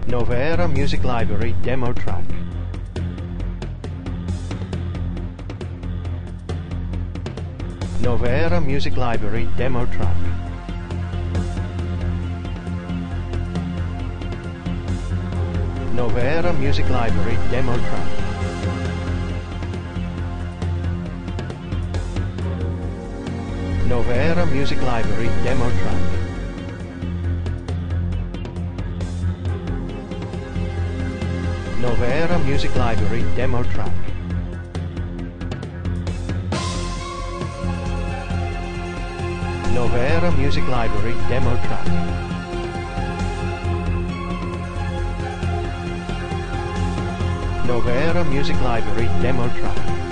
Novera Music Library demo track. Novera Music Library demo track. Novera Music Library demo track. Novera Music Library demo track. Novera Music Library demo track. Novera Music Library demo track. Novera Music Library demo track.